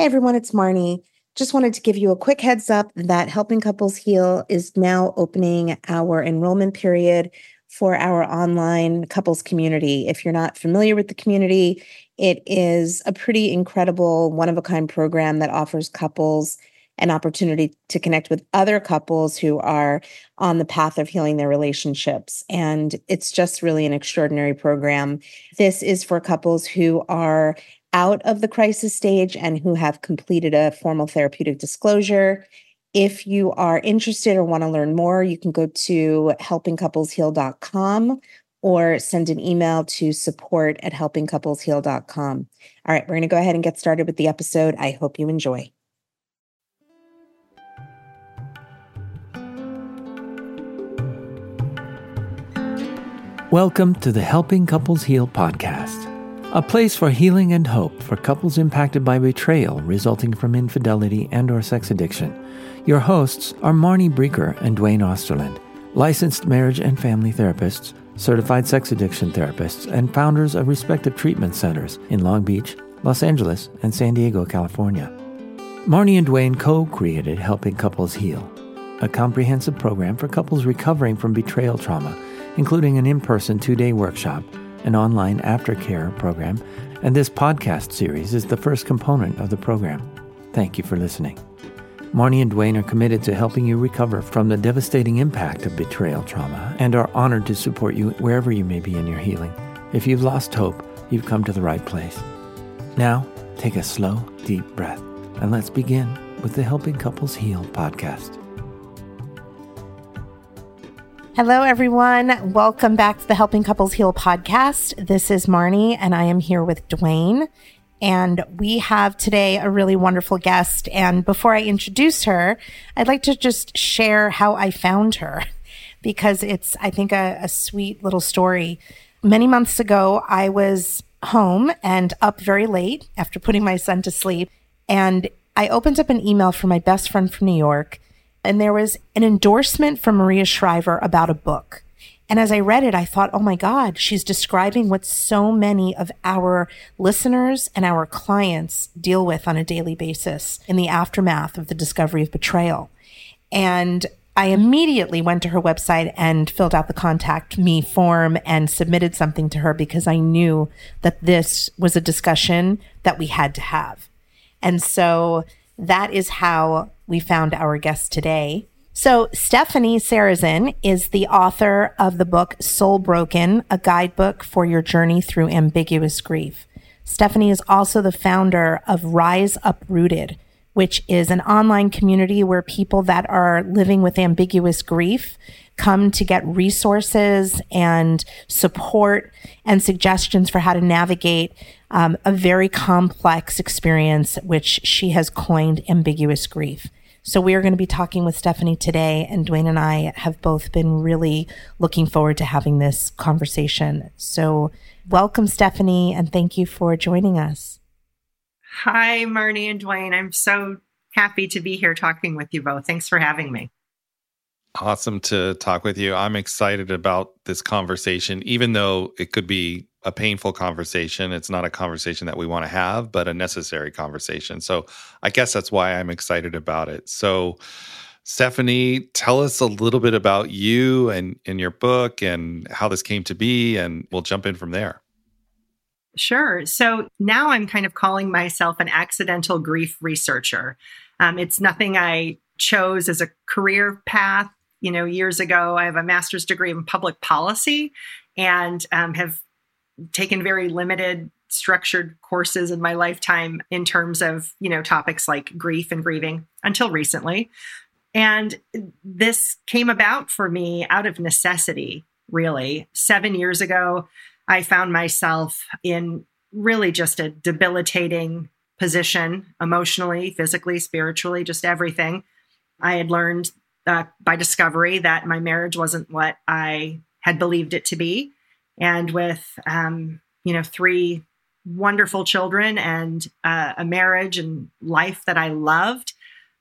Hey everyone, it's Marnie. Just wanted to give you a quick heads up that Helping Couples Heal is now opening our enrollment period for our online couples community. If you're not familiar with the community, it is a pretty incredible, one-of-a-kind program that offers couples an opportunity to connect with other couples who are on the path of healing their relationships. And it's just really an extraordinary program. This is for couples who are out of the crisis stage and who have completed a formal therapeutic disclosure. If you are interested or want to learn more, you can go to helpingcouplesheal.com or send an email to support@helpingcouplesheal.com. All right, we're going to go ahead and get started with the episode. I hope you enjoy. Welcome to the Helping Couples Heal podcast, a place for healing and hope for couples impacted by betrayal resulting from infidelity and/or sex addiction. Your hosts are Marnie Breeker and Dwayne Osterland, licensed marriage and family therapists, certified sex addiction therapists, and founders of respective treatment centers in Long Beach, Los Angeles, and San Diego, California. Marnie and Dwayne co-created Helping Couples Heal, a comprehensive program for couples recovering from betrayal trauma, including an in-person 2-day workshop, an online aftercare program, and this podcast series is the first component of the program. Thank you for listening. Marnie and Dwayne are committed to helping you recover from the devastating impact of betrayal trauma and are honored to support you wherever you may be in your healing. If you've lost hope, you've come to the right place. Now, take a slow, deep breath, and let's begin with the Helping Couples Heal podcast. Hello, everyone. Welcome back to the Helping Couples Heal podcast. This is Marnie, and I am here with Dwayne. And we have today a really wonderful guest. And before I introduce her, I'd like to just share how I found her, because it's, I think, a sweet little story. Many months ago, I was home and up very late after putting my son to sleep. And I opened up an email from my best friend from New York. And there was an endorsement from Maria Shriver about a book. And as I read it, I thought, oh my God, she's describing what so many of our listeners and our clients deal with on a daily basis in the aftermath of the discovery of betrayal. And I immediately went to her website and filled out the contact me form and submitted something to her because I knew that this was a discussion that we had to have. And so that is how we found our guest today. So Stephanie Sarrazin is the author of the book Soul Broken, a guidebook for your journey through ambiguous grief. Stephanie is also the founder of Rise Uprooted, which is an online community where people that are living with ambiguous grief come to get resources and support and suggestions for how to navigate a very complex experience, which she has coined ambiguous grief. So we are going to be talking with Stephanie today, and Dwayne and I have both been really looking forward to having this conversation. So welcome, Stephanie, and thank you for joining us. Hi, Marnie and Dwayne. I'm so happy to be here talking with you both. Thanks for having me. Awesome to talk with you. I'm excited about this conversation, even though it could be a painful conversation. It's not a conversation that we want to have, but a necessary conversation. So I guess that's why I'm excited about it. So Stephanie, tell us a little bit about you and your book and how this came to be, and we'll jump in from there. Sure. So now I'm kind of calling myself an accidental grief researcher. It's nothing I chose as a career path. Years ago, I have a master's degree in public policy and have taken very limited structured courses in my lifetime in terms of, topics like grief and grieving until recently. And this came about for me out of necessity, really. 7 years ago, I found myself in really just a debilitating position, emotionally, physically, spiritually, just everything. I had learned by discovery that my marriage wasn't what I had believed it to be. And with, 3 wonderful children and a marriage and life that I loved,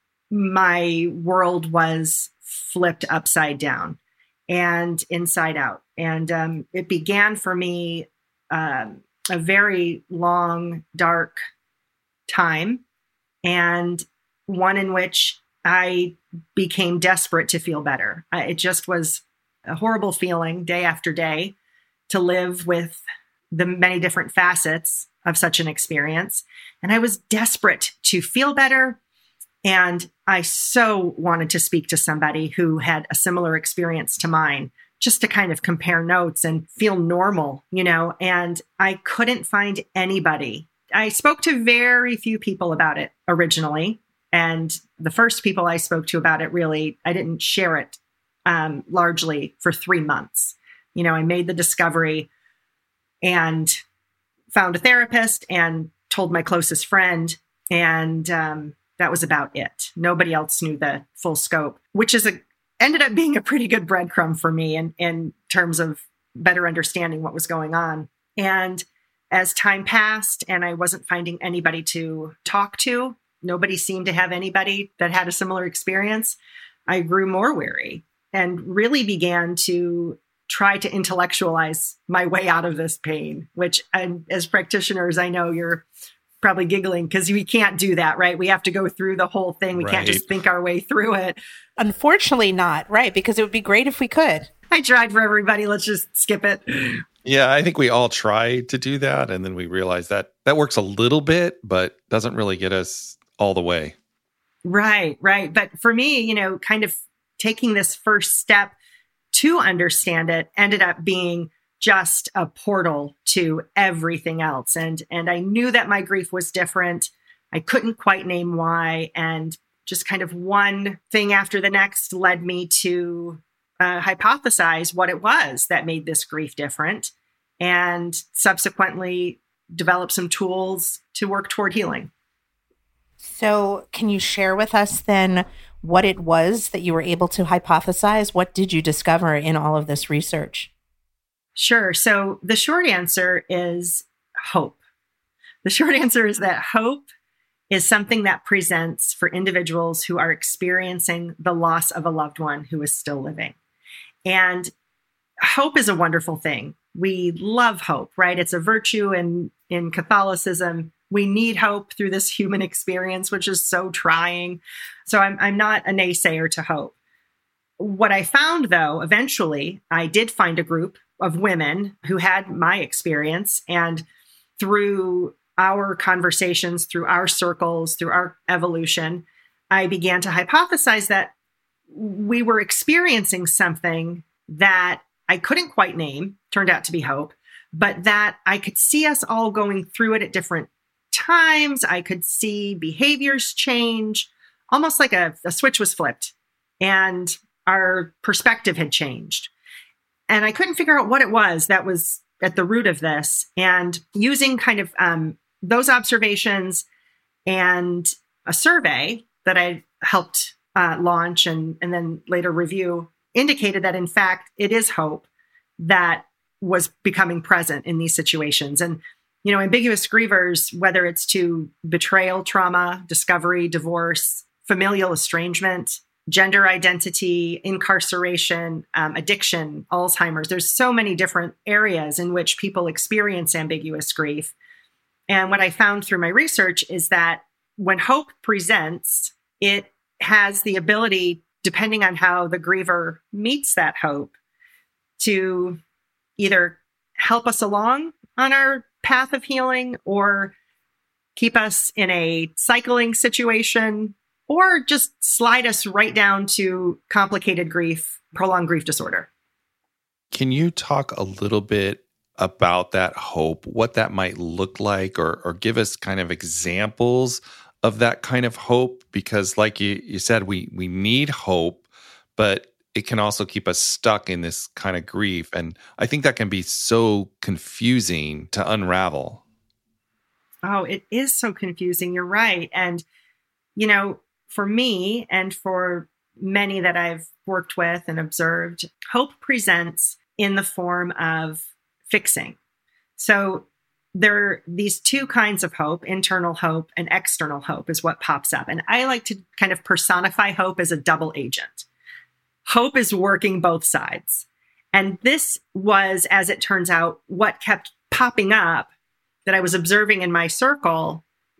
my world was flipped upside down and inside out. And it began for me a very long, dark time and one in which I became desperate to feel better. It just was a horrible feeling day after day to live with the many different facets of such an experience. And I was desperate to feel better. And I so wanted to speak to somebody who had a similar experience to mine, just to kind of compare notes and feel normal, and I couldn't find anybody. I spoke to very few people about it originally. And the first people I spoke to about it, really, I didn't share it largely for 3 months. I made the discovery and found a therapist and told my closest friend. And that was about it. Nobody else knew the full scope, which ended up being a pretty good breadcrumb for me in terms of better understanding what was going on. And as time passed and I wasn't finding anybody to talk to, nobody seemed to have anybody that had a similar experience, I grew more weary and really began to try to intellectualize my way out of this pain, which as practitioners, I know you're probably giggling because we can't do that, right? We have to go through the whole thing. We can't just think our way through it. Unfortunately not, right? Because it would be great if we could. I tried for everybody. Let's just skip it. Yeah, I think we all try to do that. And then we realize that works a little bit, but doesn't really get us all the way. Right. But for me, kind of taking this first step to understand it ended up being just a portal to everything else. And I knew that my grief was different. I couldn't quite name why. And just kind of one thing after the next led me to hypothesize what it was that made this grief different, and subsequently develop some tools to work toward healing. So can you share with us then what it was that you were able to hypothesize? What did you discover in all of this research? Sure. So the short answer is hope. The short answer is that hope is something that presents for individuals who are experiencing the loss of a loved one who is still living. And hope is a wonderful thing. We love hope, right? It's a virtue in Catholicism. We need hope through this human experience, which is so trying. So I'm not a naysayer to hope. What I found, though, eventually, I did find a group of women who had my experience. And through our conversations, through our circles, through our evolution, I began to hypothesize that we were experiencing something that I couldn't quite name, turned out to be hope, but that I could see us all going through it at different times. I could see behaviors change, almost like a switch was flipped and our perspective had changed. And I couldn't figure out what it was that was at the root of this. And using kind of those observations and a survey that I helped launch and then later review indicated that, in fact, it is hope that was becoming present in these situations. And, ambiguous grievers, whether it's to betrayal, trauma, discovery, divorce, familial estrangement, gender identity, incarceration, addiction, Alzheimer's. There's so many different areas in which people experience ambiguous grief. And what I found through my research is that when hope presents, it has the ability, depending on how the griever meets that hope, to either help us along on our path of healing or keep us in a cycling situation, or just slide us right down to complicated grief, prolonged grief disorder. Can you talk a little bit about that hope, what that might look like, or give us kind of examples of that kind of hope? Because like you said, we need hope, but it can also keep us stuck in this kind of grief. And I think that can be so confusing to unravel. Oh, it is so confusing. You're right. And, for me and for many that I've worked with and observed, hope presents in the form of fixing. So there are these two kinds of hope, internal hope and external hope is what pops up. And I like to kind of personify hope as a double agent. Hope is working both sides. And this was, as it turns out, what kept popping up that I was observing in my circle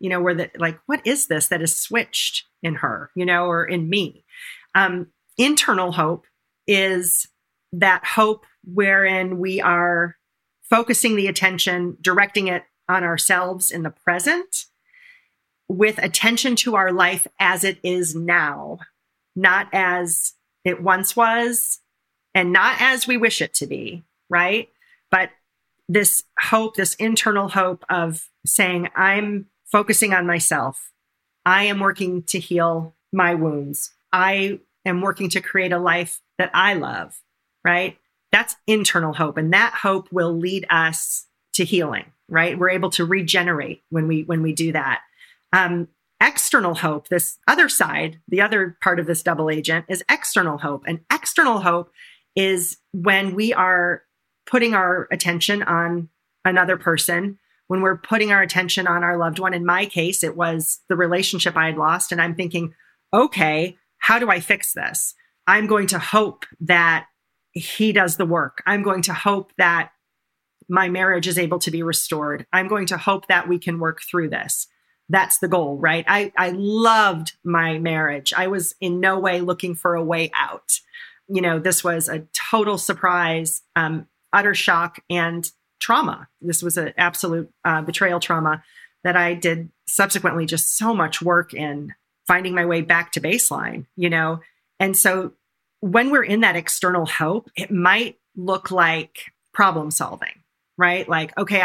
where what is this that is switched in her, or in me? Internal hope is that hope wherein we are focusing the attention, directing it on ourselves in the present with attention to our life as it is now, not as it once was and not as we wish it to be, right? But this hope, this internal hope of saying, I'm focusing on myself. I am working to heal my wounds. I am working to create a life that I love, right? That's internal hope. And that hope will lead us to healing, right? We're able to regenerate when we do that. External hope, this other side, the other part of this double agent is external hope. And external hope is when we are putting our attention on another person, when we're putting our attention on our loved one. In my case, it was the relationship I had lost. And I'm thinking, okay, how do I fix this? I'm going to hope that he does the work. I'm going to hope that my marriage is able to be restored. I'm going to hope that we can work through this. That's the goal, right? I loved my marriage. I was in no way looking for a way out. This was a total surprise, utter shock and trauma. This was an absolute betrayal trauma that I did subsequently just so much work in finding my way back to baseline, And so when we're in that external hope, it might look like problem solving, right? Like, okay,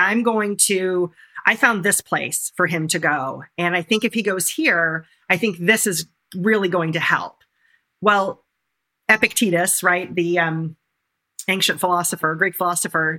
I found this place for him to go. And I think if he goes here, I think this is really going to help. Well, Epictetus, right? The ancient philosopher, Greek philosopher,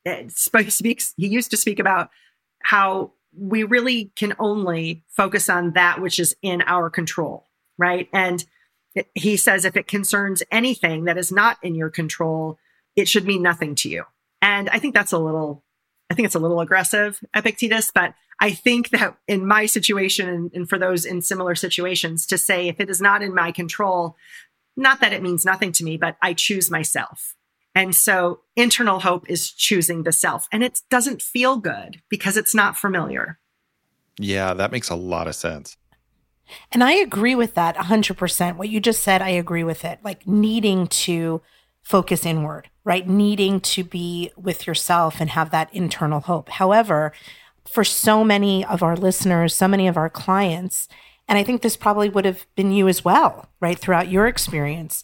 he used to speak about how we really can only focus on that which is in our control, right? And he says, if it concerns anything that is not in your control, it should mean nothing to you. And I think it's a little aggressive, Epictetus, but I think that in my situation and for those in similar situations, to say, if it is not in my control, not that it means nothing to me, but I choose myself. And so internal hope is choosing the self. And it doesn't feel good because it's not familiar. Yeah, that makes a lot of sense. And I agree with that 100%. What you just said, I agree with it. Like needing to focus inward, right? Needing to be with yourself and have that internal hope. However, for so many of our listeners, so many of our clients, and I think this probably would have been you as well, right? Throughout your experience,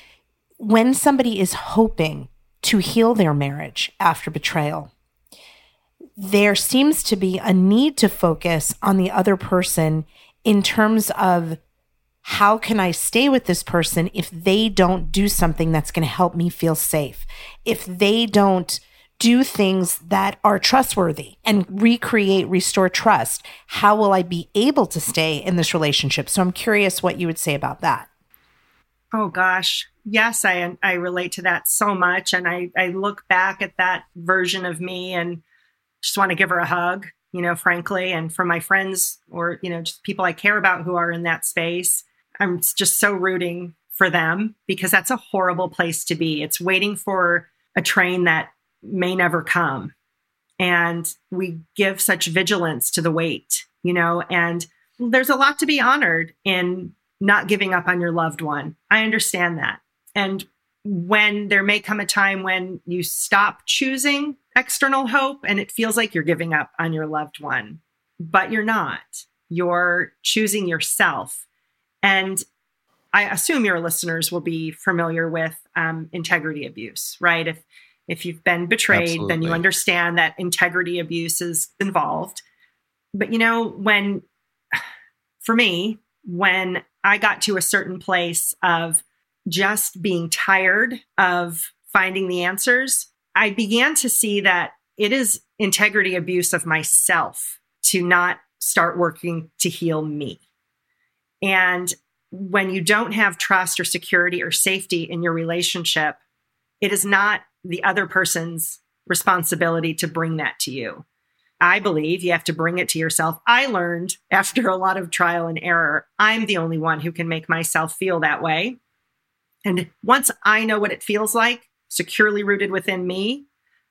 when somebody is hoping to heal their marriage after betrayal, there seems to be a need to focus on the other person in terms of how can I stay with this person if they don't do something that's going to help me feel safe? If they don't do things that are trustworthy and restore trust, how will I be able to stay in this relationship? So I'm curious what you would say about that. Oh gosh. Yes, I relate to that so much. And I look back at that version of me and just want to give her a hug, frankly. And for my friends or, just people I care about who are in that space, I'm just so rooting for them because that's a horrible place to be. It's waiting for a train that may never come. And we give such vigilance to the wait, and there's a lot to be honored in not giving up on your loved one. I understand that. And when there may come a time when you stop choosing external hope and it feels like you're giving up on your loved one, but you're not. You're choosing yourself. And I assume your listeners will be familiar with integrity abuse, right? If you've been betrayed, Absolutely. Then you understand that integrity abuse is involved. But for me, when I got to a certain place of just being tired of finding the answers, I began to see that it is integrity abuse of myself to not start working to heal me. And when you don't have trust or security or safety in your relationship, it is not the other person's responsibility to bring that to you. I believe you have to bring it to yourself. I learned after a lot of trial and error, I'm the only one who can make myself feel that way. And once I know what it feels like, securely rooted within me,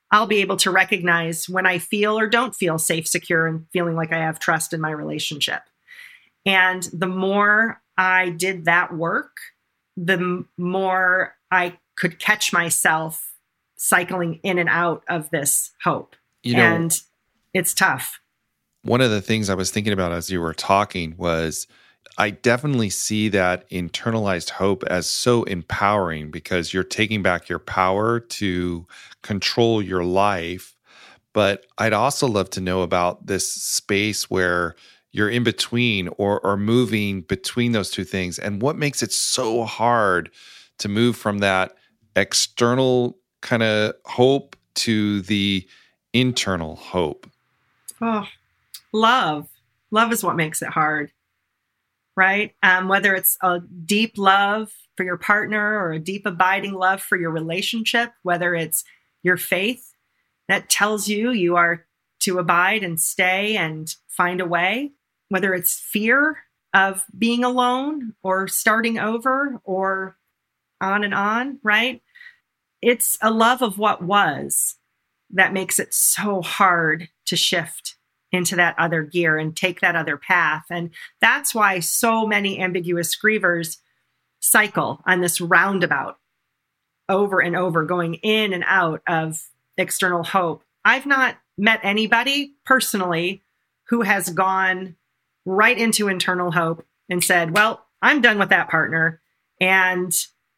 I'll be able to recognize when I feel or don't feel safe, secure, and feeling like I have trust in my relationship. And the more I did that work, the more I could catch myself cycling in and out of this hope. And it's tough. One of the things I was thinking about as you were talking was I definitely see that internalized hope as so empowering because you're taking back your power to control your life. But I'd also love to know about this space where you're in between or moving between those two things. And what makes it so hard to move from that external kind of hope to the internal hope? Oh, love. Love is what makes it hard, right? Whether it's a deep love for your partner or a deep abiding love for your relationship, whether it's your faith that tells you are to abide and stay and find a way, whether it's fear of being alone or starting over or on and on, right? It's a love of what was that makes it so hard to shift into that other gear and take that other path. And that's why so many ambiguous grievers cycle on this roundabout over and over, going in and out of external hope. I've not met anybody personally who has gone right into internal hope and said, well, I'm done with that partner. And,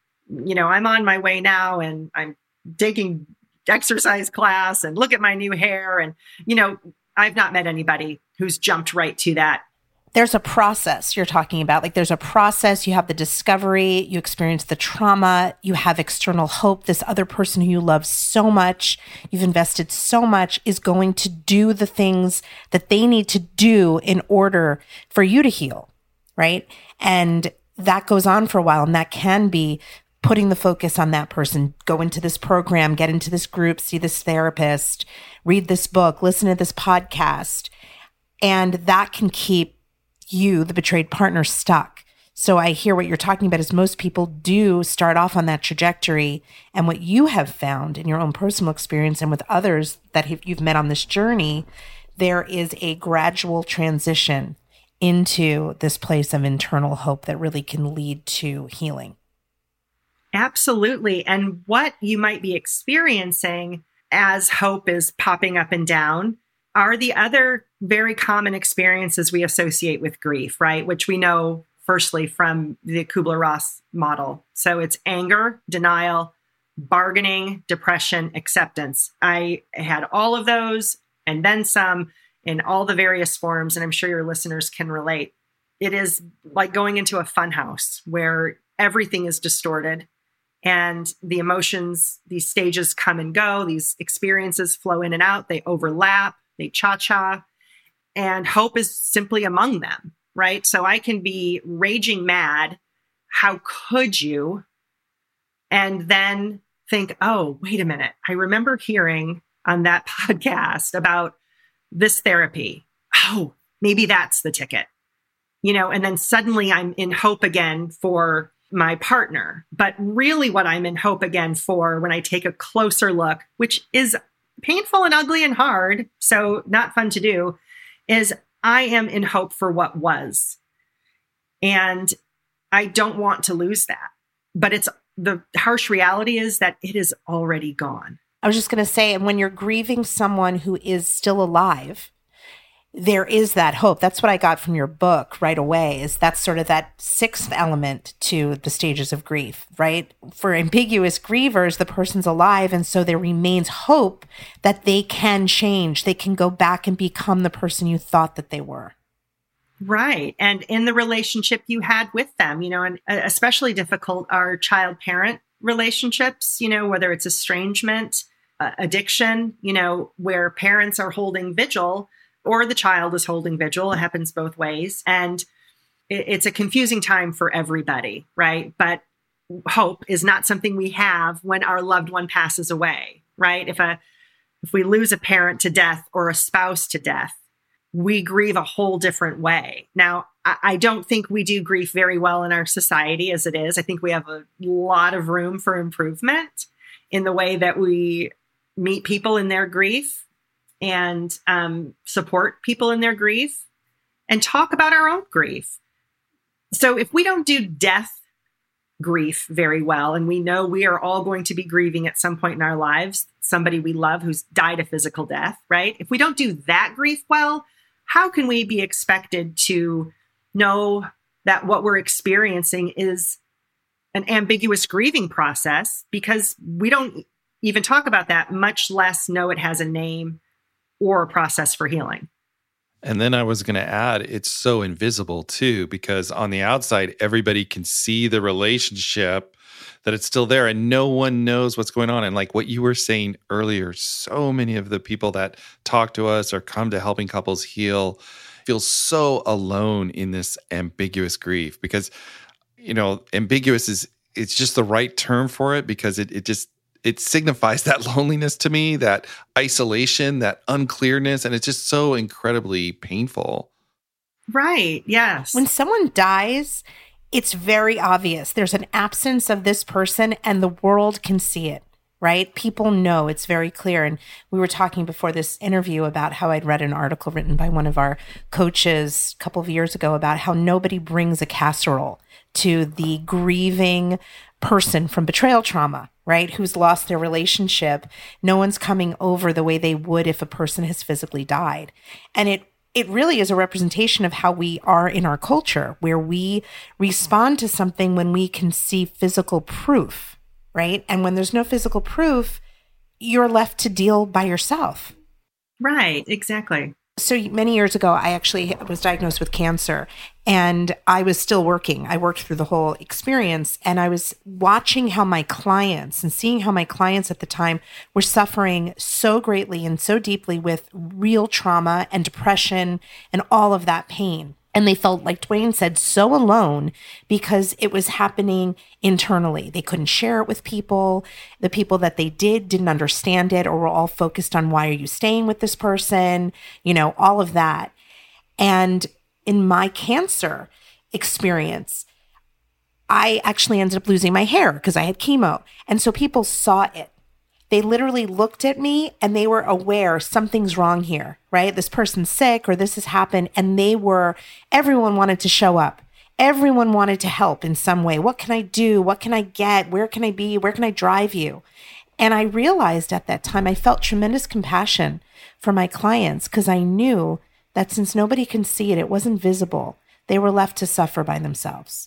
I'm on my way now and I'm taking exercise class and look at my new hair. And, I've not met anybody who's jumped right to that. There's a process you're talking about. Like there's a process, you have the discovery, you experience the trauma, you have external hope. This other person who you love so much, you've invested so much, is going to do the things that they need to do in order for you to heal, right? And that goes on for a while. And that can be putting the focus on that person, go into this program, get into this group, see this therapist, read this book, listen to this podcast. And that can keep you, the betrayed partner, stuck. So I hear what you're talking about is most people do start off on that trajectory. And what you have found in your own personal experience and with others that you've met on this journey, there is a gradual transition into this place of internal hope that really can lead to healing. Absolutely. And what you might be experiencing as hope is popping up and down are the other very common experiences we associate with grief, right? Which we know firstly from the Kubler-Ross model. So it's anger, denial, bargaining, depression, acceptance. I had all of those and then some in all the various forms, and I'm sure your listeners can relate. It is like going into a funhouse where everything is distorted. And the emotions, these stages come and go, these experiences flow in and out, they overlap, they cha-cha, and hope is simply among them, right? So I can be raging mad, how could you? And then think, oh, wait a minute, I remember hearing on that podcast about this therapy. Oh, maybe that's the ticket, and then suddenly I'm in hope again for my partner. But really what I'm in hope again for when I take a closer look, which is painful and ugly and hard, so not fun to do, is I am in hope for what was. And I don't want to lose that. But it's the harsh reality is that it is already gone. I was just going to say, and when you're grieving someone who is still alive, there is that hope. That's what I got from your book right away, is that's sort of that sixth element to the stages of grief, right? For ambiguous grievers, the person's alive, and so there remains hope that they can change. They can go back and become the person you thought that they were. Right. And in the relationship you had with them, and especially difficult are child-parent relationships, whether it's estrangement, addiction, where parents are holding vigil or the child is holding vigil. It happens both ways. And it's a confusing time for everybody, right? But hope is not something we have when our loved one passes away, right? If we lose a parent to death or a spouse to death, we grieve a whole different way. Now, I don't think we do grief very well in our society as it is. I think we have a lot of room for improvement in the way that we meet people in their grief and support people in their grief and talk about our own grief. So if we don't do death grief very well, and we know we are all going to be grieving at some point in our lives, somebody we love who's died a physical death, right? If we don't do that grief well, how can we be expected to know that what we're experiencing is an ambiguous grieving process, because we don't even talk about that, much less know it has a name or a process for healing. And then I was going to add, it's so invisible too, because on the outside, everybody can see the relationship, that it's still there and no one knows what's going on. And like what you were saying earlier, so many of the people that talk to us or come to Helping Couples Heal feel so alone in this ambiguous grief, because, ambiguous it's just the right term for it, because it signifies that loneliness to me, that isolation, that unclearness, and it's just so incredibly painful. Right, yes. When someone dies, it's very obvious. There's an absence of this person and the world can see it, right? People know, it's very clear. And we were talking before this interview about how I'd read an article written by one of our coaches a couple of years ago about how nobody brings a casserole to the grieving person from betrayal trauma, right? Who's lost their relationship. No one's coming over the way they would if a person has physically died. And it really is a representation of how we are in our culture, where we respond to something when we can see physical proof, right? And when there's no physical proof, you're left to deal by yourself. Right, exactly. So many years ago, I actually was diagnosed with cancer, and I was still working. I worked through the whole experience, and I was watching how my clients and seeing how my clients at the time were suffering so greatly and so deeply with real trauma and depression and all of that pain. And they felt, like Dwayne said, so alone because it was happening internally. They couldn't share it with people. The people that they didn't understand it, or were all focused on, why are you staying with this person? All of that. And in my cancer experience, I actually ended up losing my hair because I had chemo. And so people saw it. They literally looked at me and they were aware something's wrong here, right? This person's sick or this has happened. And everyone wanted to show up. Everyone wanted to help in some way. What can I do? What can I get? Where can I be? Where can I drive you? And I realized at that time, I felt tremendous compassion for my clients, because I knew that since nobody can see it, it wasn't visible. They were left to suffer by themselves.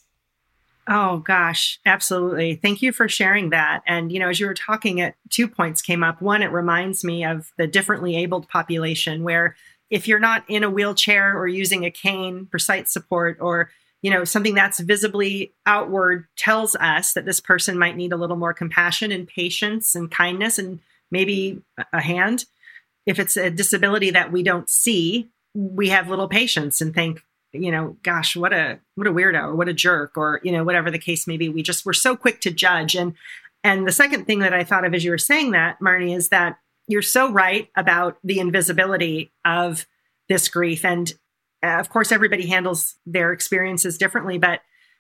Oh, gosh, absolutely. Thank you for sharing that. And, as you were talking, 2 points came up. One, it reminds me of the differently abled population, where if you're not in a wheelchair or using a cane for sight support, or, something that's visibly outward, tells us that this person might need a little more compassion and patience and kindness and maybe a hand. If it's a disability that we don't see, we have little patience and think, gosh, what a weirdo, or what a jerk, or, whatever the case may be. We're so quick to judge. And the second thing that I thought of as you were saying that, Marnie, is that you're so right about the invisibility of this grief. And of course, everybody handles their experiences differently, but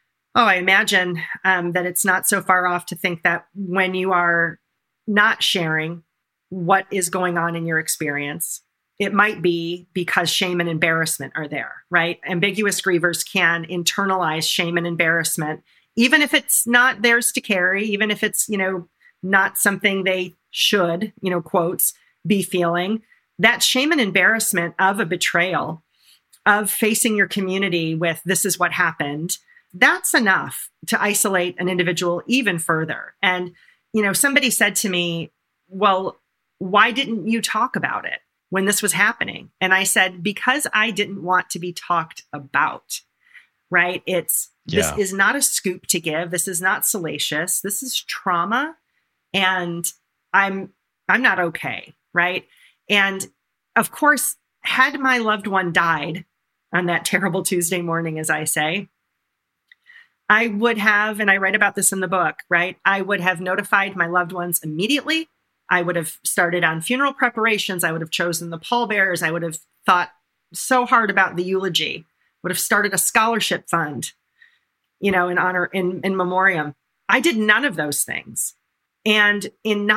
I imagine that it's not so far off to think that when you are not sharing what is going on in your experience, it might be because shame and embarrassment are there, right? Ambiguous grievers can internalize shame and embarrassment, even if it's not theirs to carry, even if it's, not something they should, quotes, be feeling. That shame and embarrassment of a betrayal, of facing your community with, this is what happened, that's enough to isolate an individual even further. And, somebody said to me, well, why didn't you talk about it when this was happening? And I said, because I didn't want to be talked about, right? This is not a scoop to give. This is not salacious. This is trauma. And I'm not okay, right? And of course, had my loved one died on that terrible Tuesday morning, as I say, I would have, and I write about this in the book, right? I would have notified my loved ones immediately. I would have started on funeral preparations. I would have chosen the pallbearers. I would have thought so hard about the eulogy, would have started a scholarship fund, in honor, in memoriam. I did none of those things. And in not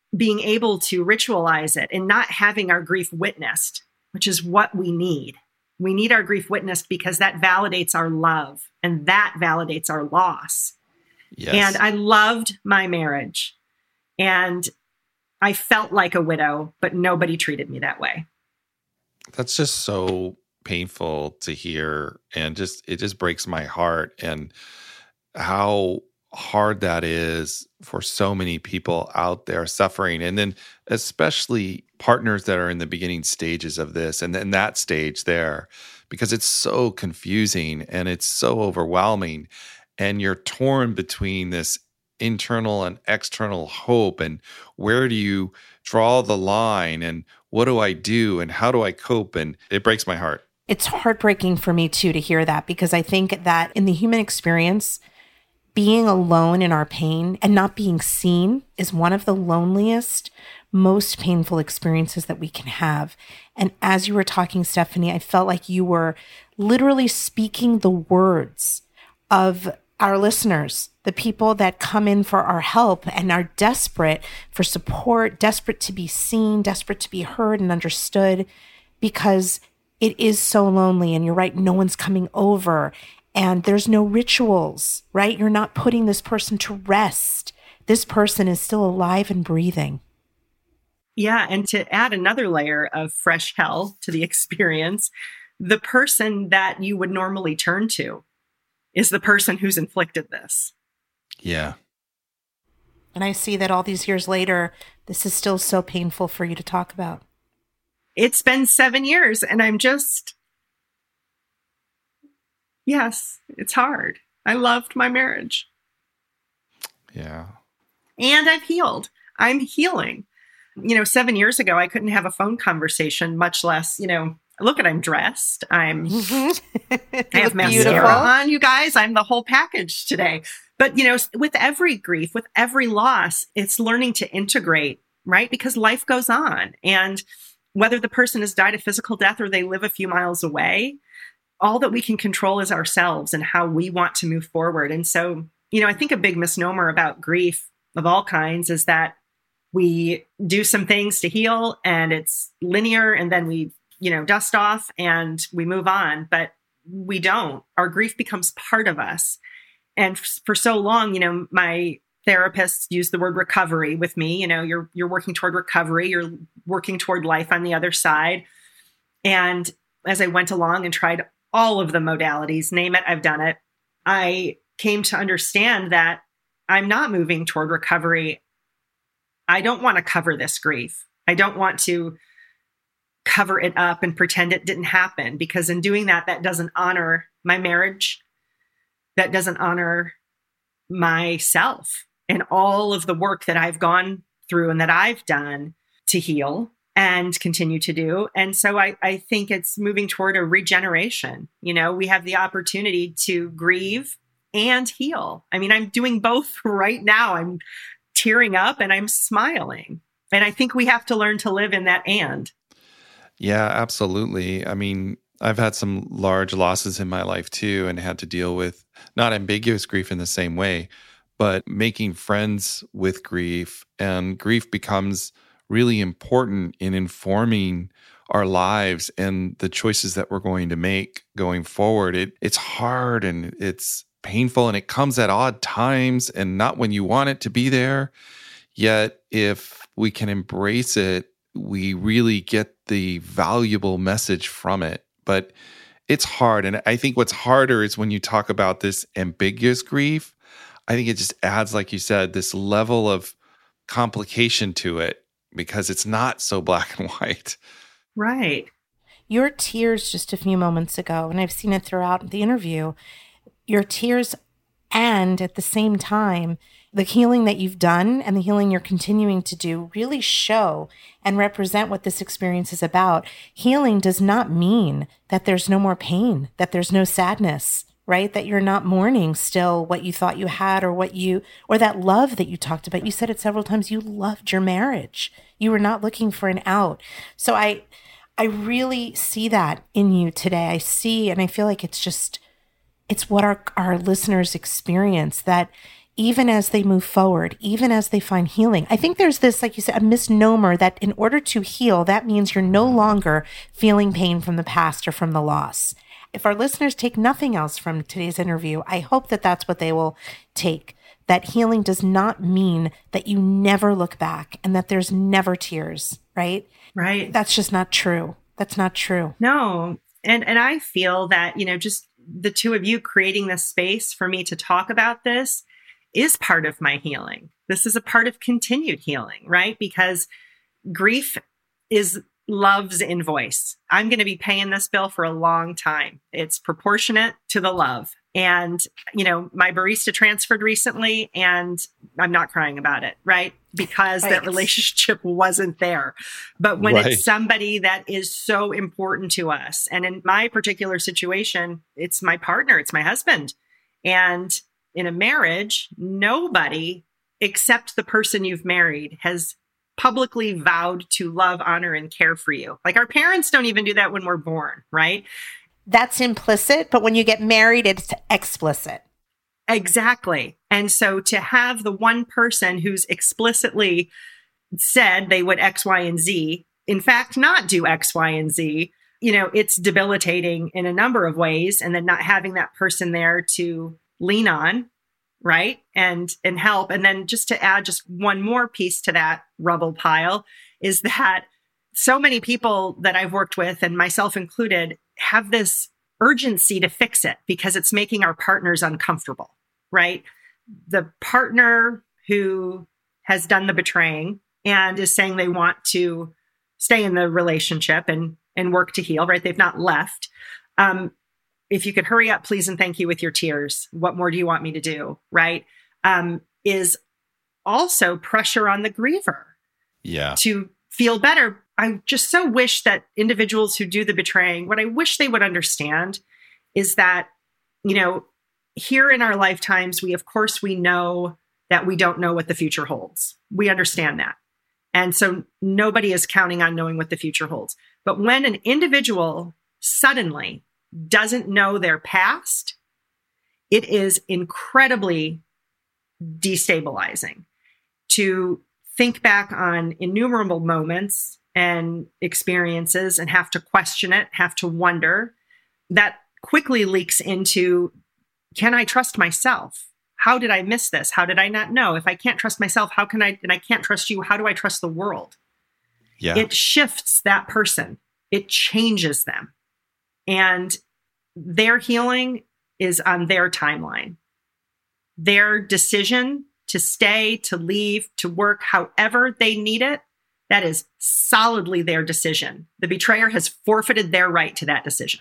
being able to ritualize it and not having our grief witnessed, which is what we need. We need our grief witnessed because that validates our love and that validates our loss. Yes. And I loved my marriage and I felt like a widow, but nobody treated me that way. That's just so painful to hear. And it just breaks my heart. And how hard that is for so many people out there suffering. And then especially partners that are in the beginning stages of this and then that stage there, because it's so confusing and it's so overwhelming. And you're torn between this internal and external hope. And where do you draw the line? And what do I do? And how do I cope? And it breaks my heart. It's heartbreaking for me too to hear that, because I think that in the human experience, being alone in our pain and not being seen is one of the loneliest, most painful experiences that we can have. And as you were talking, Stephanie, I felt like you were literally speaking the words of our listeners, the people that come in for our help and are desperate for support, desperate to be seen, desperate to be heard and understood, because it is so lonely. And you're right, no one's coming over. And there's no rituals, right? You're not putting this person to rest. This person is still alive and breathing. Yeah. And to add another layer of fresh hell to the experience, the person that you would normally turn to is the person who's inflicted this. Yeah. And I see that all these years later, this is still so painful for you to talk about. It's been 7 years and I'm just... Yes, it's hard. I loved my marriage. Yeah. And I've healed. I'm healing. 7 years ago, I couldn't have a phone conversation, much less, look at, I'm dressed. I have mascara on, you guys. I'm the whole package today. But, with every grief, with every loss, it's learning to integrate, right? Because life goes on. And whether the person has died a physical death or they live a few miles away, all that we can control is ourselves and how we want to move forward. And so, I think a big misnomer about grief of all kinds is that we do some things to heal and it's linear and then we, dust off and we move on, but we don't. Our grief becomes part of us. And for so long, my therapists use the word recovery with me. You're working toward recovery, you're working toward life on the other side. And as I went along and tried all of the modalities, name it, I've done it, I came to understand that I'm not moving toward recovery. I don't want to cover this grief. I don't want to cover it up and pretend it didn't happen, because in doing that, that doesn't honor my marriage. That doesn't honor myself and all of the work that I've gone through and that I've done to heal and continue to do. And so I think it's moving toward a regeneration. We have the opportunity to grieve and heal. I mean, I'm doing both right now. I'm tearing up and I'm smiling. And I think we have to learn to live in that and. Yeah, absolutely. I mean, I've had some large losses in my life too, and had to deal with not ambiguous grief in the same way, but making friends with grief. And grief becomes really important in informing our lives and the choices that we're going to make going forward. It's hard and it's painful and it comes at odd times and not when you want it to be there. Yet if we can embrace it, we really get the valuable message from it. But it's hard. And I think what's harder is when you talk about this ambiguous grief, I think it just adds, like you said, this level of complication to it, because it's not so black and white. Right. Your tears just a few moments ago, and I've seen it throughout the interview, your tears and at the same time, the healing that you've done and the healing you're continuing to do really show and represent what this experience is about. Healing does not mean that there's no more pain, that there's no sadness, right? That you're not mourning still what you thought you had or that love that you talked about. You said it several times. You loved your marriage. You were not looking for an out. So I really see that in you today. I see, and I feel like it's what our listeners experience, that even as they move forward, even as they find healing. I think there's this, like you said, a misnomer that in order to heal, that means you're no longer feeling pain from the past or from the loss. If our listeners take nothing else from today's interview, I hope that that's what they will take. That healing does not mean that you never look back and that there's never tears, right? Right. That's just not true. That's not true. No. And I feel that, just the two of you creating this space for me to talk about this is part of my healing. This is a part of continued healing, right? Because grief is love's invoice. I'm going to be paying this bill for a long time. It's proportionate to the love. And, my barista transferred recently and I'm not crying about it, right? Because that relationship wasn't there. But when it's somebody that is so important to us, and in my particular situation, it's my partner, it's my husband. And in a marriage, nobody except the person you've married has publicly vowed to love, honor, and care for you. Like our parents don't even do that when we're born, right? That's implicit, but when you get married, it's explicit. Exactly. And so to have the one person who's explicitly said they would X, Y, and Z, in fact, not do X, Y, and Z, it's debilitating in a number of ways. And then not having that person there to lean on, right? And help. And then just to add just one more piece to that rubble pile is that so many people that I've worked with, and myself included, have this urgency to fix it because it's making our partners uncomfortable, right? The partner who has done the betraying and is saying they want to stay in the relationship and work to heal, right? They've not left. If you could hurry up, please, and thank you with your tears. What more do you want me to do, right? Is also pressure on the griever to feel better. I just so wish that individuals who do the betraying, what I wish they would understand is that, here in our lifetimes, we know that we don't know what the future holds. We understand that. And so nobody is counting on knowing what the future holds. But when an individual suddenly doesn't know their past, it is incredibly destabilizing to think back on innumerable moments and experiences and have to question it, have to wonder. That quickly leaks into, can I trust myself? How did I miss this? How did I not know? If I can't trust myself, and I can't trust you, how do I trust the world? Yeah. It shifts that person. It changes them. And their healing is on their timeline. Their decision to stay, to leave, to work however they need it, that is solidly their decision. The betrayer has forfeited their right to that decision.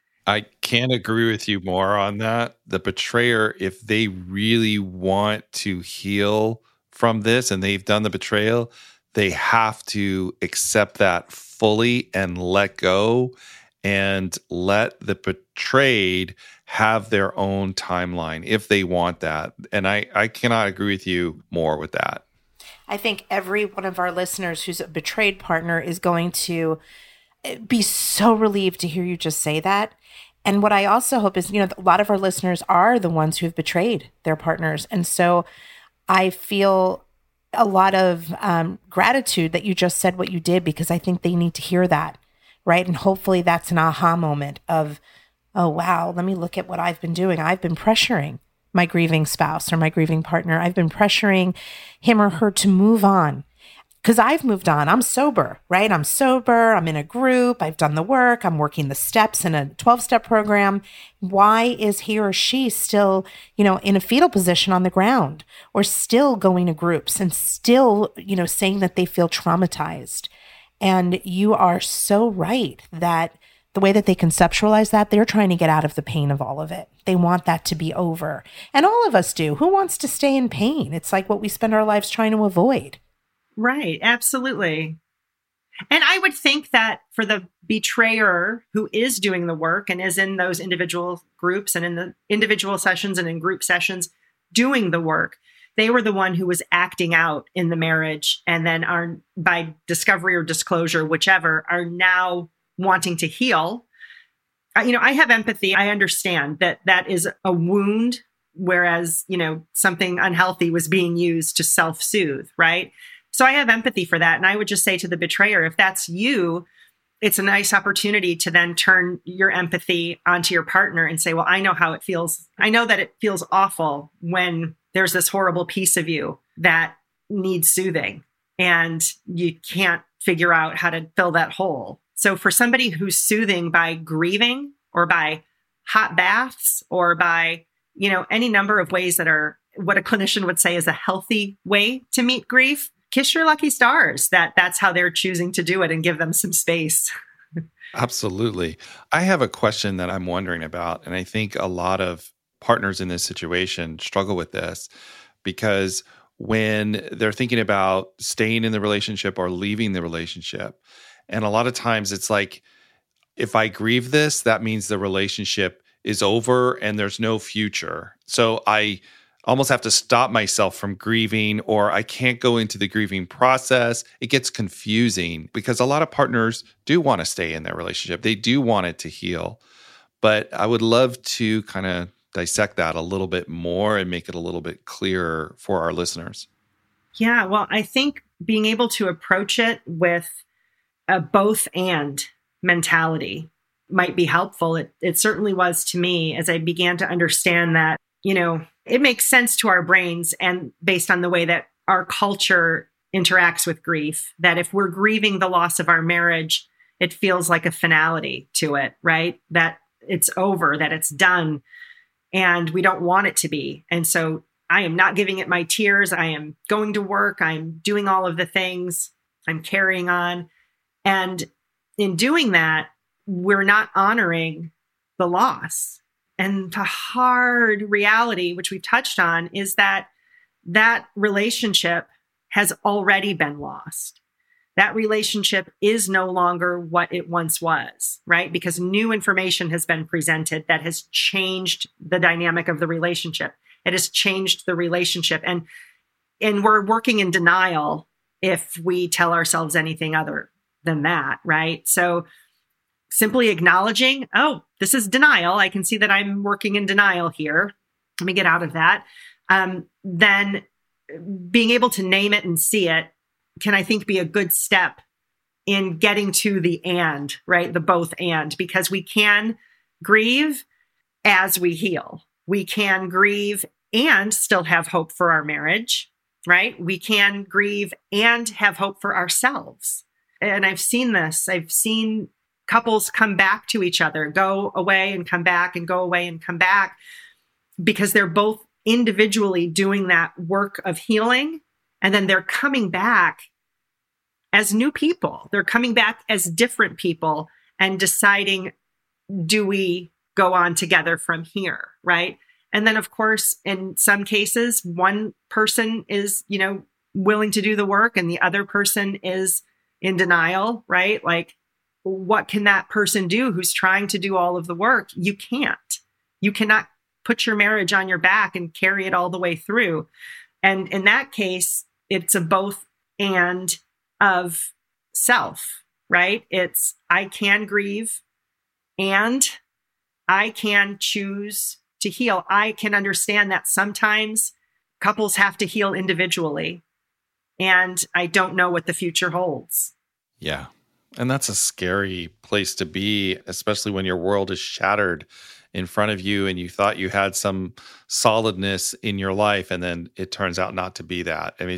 I can't agree with you more on that. The betrayer, if they really want to heal from this and they've done the betrayal, they have to accept that fully and let go and let the betrayed have their own timeline if they want that. And I cannot agree with you more with that. I think every one of our listeners who's a betrayed partner is going to be so relieved to hear you just say that. And what I also hope is, a lot of our listeners are the ones who have betrayed their partners. And so I feel a lot of gratitude that you just said what you did, because I think they need to hear that, right? And hopefully that's an aha moment of, oh, wow, let me look at what I've been doing. I've been pressuring my grieving spouse or my grieving partner. I've been pressuring him or her to move on. Because I've moved on. I'm sober, right? I'm sober. I'm in a group. I've done the work. I'm working the steps in a 12-step program. Why is he or she still, in a fetal position on the ground, or still going to groups and still, saying that they feel traumatized? And you are so right that the way that they conceptualize that, they're trying to get out of the pain of all of it. They want that to be over. And all of us do. Who wants to stay in pain? It's like what we spend our lives trying to avoid. Right. Absolutely. And I would think that for the betrayer who is doing the work and is in those individual groups and in the individual sessions and in group sessions doing the work, they were the one who was acting out in the marriage and then are, by discovery or disclosure, whichever, are now wanting to heal. I have empathy. I understand that that is a wound whereas, something unhealthy was being used to self-soothe, right? So I have empathy for that. And I would just say to the betrayer, if that's you, it's a nice opportunity to then turn your empathy onto your partner and say, well, I know how it feels. I know that it feels awful when there's this horrible piece of you that needs soothing and you can't figure out how to fill that hole. So for somebody who's soothing by grieving or by hot baths or by, any number of ways that are what a clinician would say is a healthy way to meet grief, kiss your lucky stars that that's how they're choosing to do it and give them some space. Absolutely. I have a question that I'm wondering about, and I think a lot of partners in this situation struggle with this because when they're thinking about staying in the relationship or leaving the relationship, and a lot of times it's like, if I grieve this, that means the relationship is over and there's no future. So I almost have to stop myself from grieving, or I can't go into the grieving process. It gets confusing because a lot of partners do want to stay in their relationship. They do want it to heal. But I would love to kind of dissect that a little bit more and make it a little bit clearer for our listeners. Yeah, well, I think being able to approach it with a both and mentality might be helpful. It certainly was to me as I began to understand that, it makes sense to our brains and based on the way that our culture interacts with grief, that if we're grieving the loss of our marriage, it feels like a finality to it, right? That it's over, that it's done, and we don't want it to be. And so I am not giving it my tears. I am going to work. I'm doing all of the things. I'm carrying on. And in doing that, we're not honoring the loss. And the hard reality, which we've touched on, is that that relationship has already been lost. That relationship is no longer what it once was, right? Because new information has been presented that has changed the dynamic of the relationship. It has changed the relationship. And we're working in denial if we tell ourselves anything other than that, right? So simply acknowledging, oh, this is denial. I can see that I'm working in denial here. Let me get out of that. Then being able to name it and see it can, I think, be a good step in getting to the and, right? The both and, because we can grieve as we heal. We can grieve and still have hope for our marriage, right? We can grieve and have hope for ourselves. And I've seen this. I've seen couples come back to each other, go away and come back and go away and come back because they're both individually doing that work of healing. And then they're coming back as new people. They're coming back as different people and deciding, do we go on together from here, right? And then, of course, in some cases, one person is, willing to do the work and the other person is in denial, right? Like, what can that person do who's trying to do all of the work? You can't. You cannot put your marriage on your back and carry it all the way through. And in that case, it's a both and of self, right? It's I can grieve and I can choose to heal. I can understand that sometimes couples have to heal individually, and I don't know what the future holds. Yeah. And that's a scary place to be, especially when your world is shattered in front of you and you thought you had some solidness in your life, and then it turns out not to be that. I mean,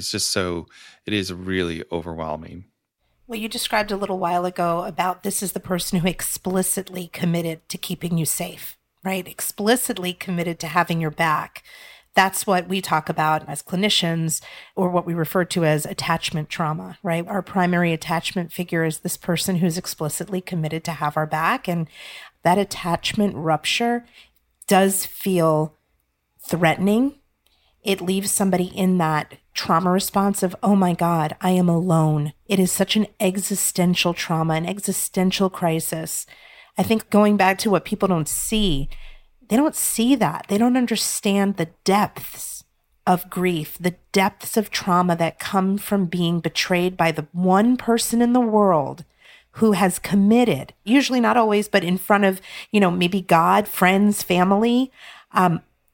it is really overwhelming. Well, you described a little while ago about this is the person who explicitly committed to keeping you safe, right? Explicitly committed to having your back. That's what we talk about as clinicians, or what we refer to as attachment trauma, right? Our primary attachment figure is this person who's explicitly committed to have our back. And that attachment rupture does feel threatening. It leaves somebody in that trauma response of, oh my God, I am alone. It is such an existential trauma, an existential crisis. I think going back to what people don't see, they don't see that. They don't understand the depths of grief, the depths of trauma that come from being betrayed by the one person in the world who has committed, usually not always, but in front of, maybe God, friends, family,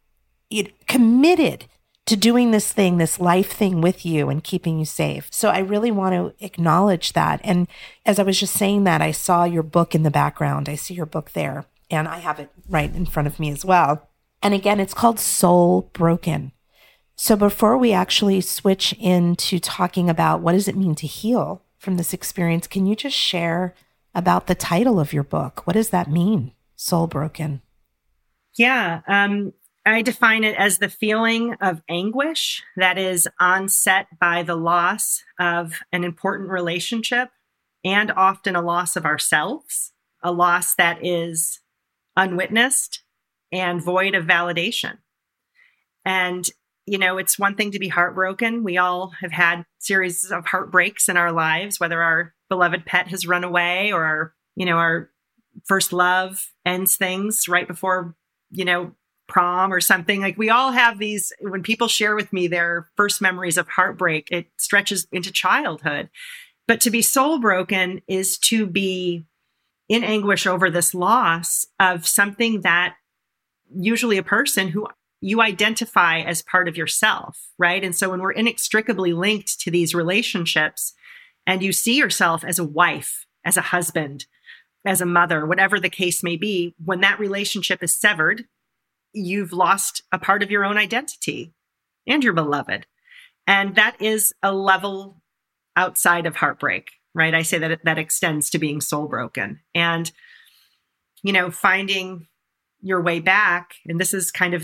committed to doing this thing, this life thing with you and keeping you safe. So I really want to acknowledge that. And as I was just saying that, I saw your book in the background. I see your book there, and I have it right in front of me as well. And again, it's called Soul Broken. So before we actually switch into talking about what does it mean to heal from this experience, can you just share about the title of your book? What does that mean, Soul Broken? Yeah. I define it as the feeling of anguish that is onset by the loss of an important relationship and often a loss of ourselves, a loss that is unwitnessed and void of validation. And, it's one thing to be heartbroken. We all have had series of heartbreaks in our lives, whether our beloved pet has run away or our first love ends things right before, prom or something. Like we all have these, when people share with me their first memories of heartbreak, it stretches into childhood. But to be soul broken is to be in anguish over this loss of something that usually a person who you identify as part of yourself, right? And so when we're inextricably linked to these relationships and you see yourself as a wife, as a husband, as a mother, whatever the case may be, when that relationship is severed, you've lost a part of your own identity and your beloved. And that is a level outside of heartbreak, right? I say that that extends to being soul broken. And, finding your way back, and this is kind of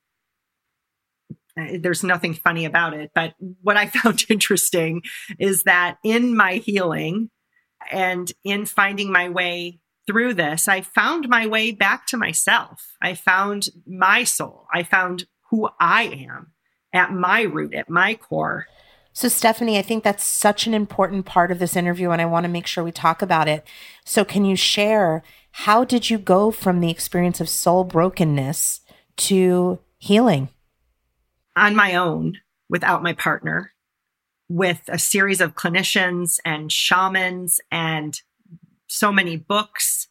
there's nothing funny about it, but what I found interesting is that in my healing and in finding my way through this, I found my way back to myself. I found my soul. I found who I am at my root, at my core. So Stephanie, I think that's such an important part of this interview, and I want to make sure we talk about it. So can you share, how did you go from the experience of soul brokenness to healing? On my own, without my partner, with a series of clinicians and shamans and so many books,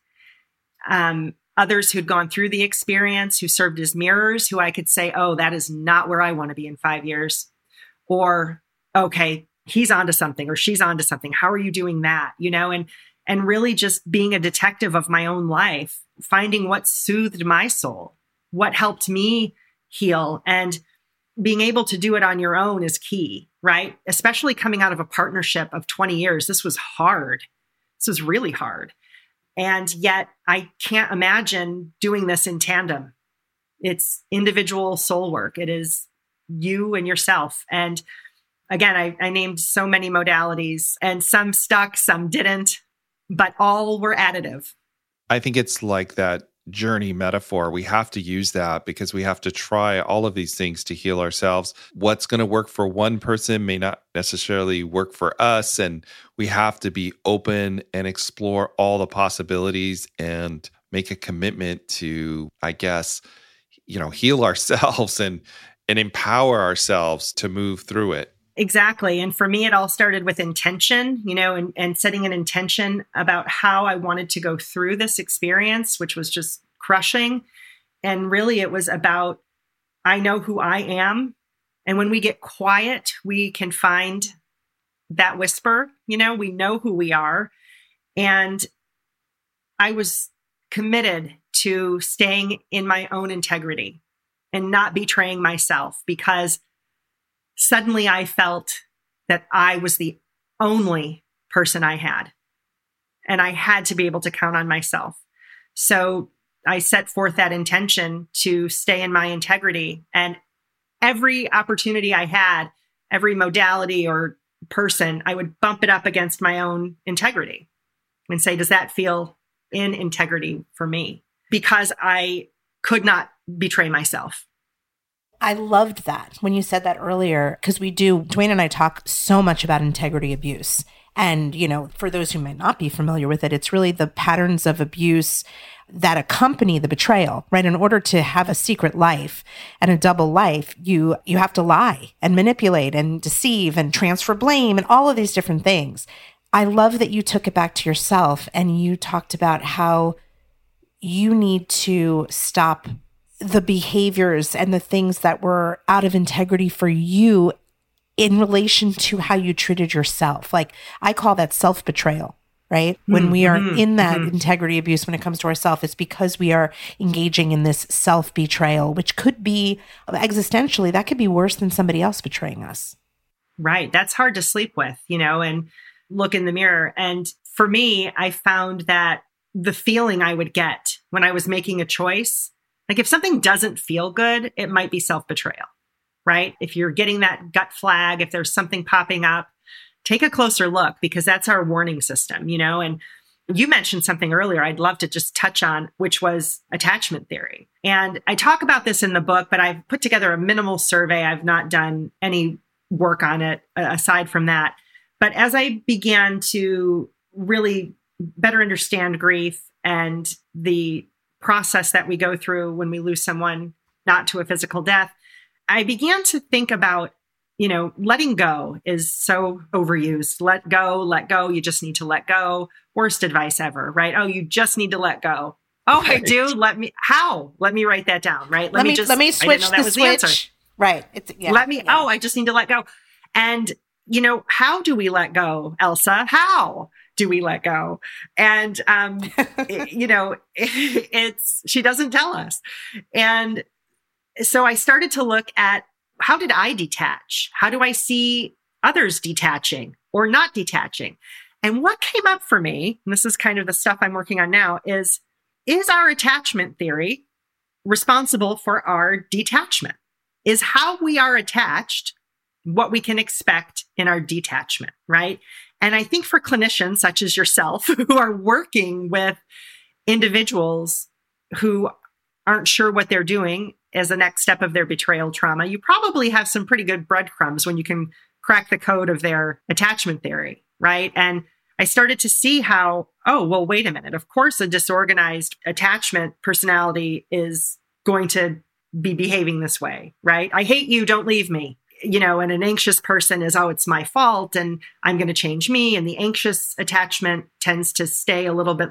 others who'd gone through the experience, who served as mirrors, who I could say, oh, that is not where I want to be in 5 years. Or, okay, he's onto something or she's onto something. How are you doing that? And really just being a detective of my own life, finding what soothed my soul, what helped me heal. And being able to do it on your own is key, right? Especially coming out of a partnership of 20 years. This was hard. This was really hard. And yet I can't imagine doing this in tandem. It's individual soul work. It is you and yourself. And again, I named so many modalities, and some stuck, some didn't, but all were additive. I think it's like that journey metaphor. We have to use that because we have to try all of these things to heal ourselves. What's going to work for one person may not necessarily work for us. And we have to be open and explore all the possibilities and make a commitment to, I guess, heal ourselves and empower ourselves to move through it. Exactly. And for me, it all started with intention, and setting an intention about how I wanted to go through this experience, which was just crushing. And really, it was about, I know who I am. And when we get quiet, we can find that whisper, we know who we are. And I was committed to staying in my own integrity and not betraying myself, because suddenly I felt that I was the only person I had, and I had to be able to count on myself. So I set forth that intention to stay in my integrity, and every opportunity I had, every modality or person, I would bump it up against my own integrity and say, does that feel in integrity for me? Because I could not betray myself. I loved that when you said that earlier, because Dwayne and I talk so much about integrity abuse. And, for those who might not be familiar with it, it's really the patterns of abuse that accompany the betrayal, right? In order to have a secret life and a double life, you have to lie and manipulate and deceive and transfer blame and all of these different things. I love that you took it back to yourself and you talked about how you need to stop the behaviors and the things that were out of integrity for you in relation to how you treated yourself. Like, I call that self-betrayal, right? When we are in that integrity abuse when it comes to ourselves, it's because we are engaging in this self-betrayal, which could be existentially, that could be worse than somebody else betraying us. Right. That's hard to sleep with, and look in the mirror. And for me, I found that the feeling I would get when I was making a choice, like if something doesn't feel good, it might be self-betrayal, right? If you're getting that gut flag, if there's something popping up, take a closer look, because that's our warning system, And you mentioned something earlier I'd love to just touch on, which was attachment theory. And I talk about this in the book, but I've put together a minimal survey. I've not done any work on it aside from that. But as I began to really better understand grief and the process that we go through when we lose someone, not to a physical death, I began to think about, letting go is so overused. Let go. You just need to let go. Worst advice ever, right? Oh, you just need to let go. Oh, right. I do. How? Let me write that down, right? Let me switch the switch. Right. I just need to let go. And, how do we let go, Elsa? How do we let go? And, she doesn't tell us. And so I started to look at, how did I detach? How do I see others detaching or not detaching? And what came up for me, and this is kind of the stuff I'm working on now, is our attachment theory responsible for our detachment? Is how we are attached what we can expect in our detachment, right? And I think for clinicians such as yourself who are working with individuals who aren't sure what they're doing as a next step of their betrayal trauma, you probably have some pretty good breadcrumbs when you can crack the code of their attachment theory, right? And I started to see how, wait a minute. Of course, a disorganized attachment personality is going to be behaving this way, right? I hate you, don't leave me. And an anxious person is, it's my fault and I'm going to change me. And the anxious attachment tends to stay a lot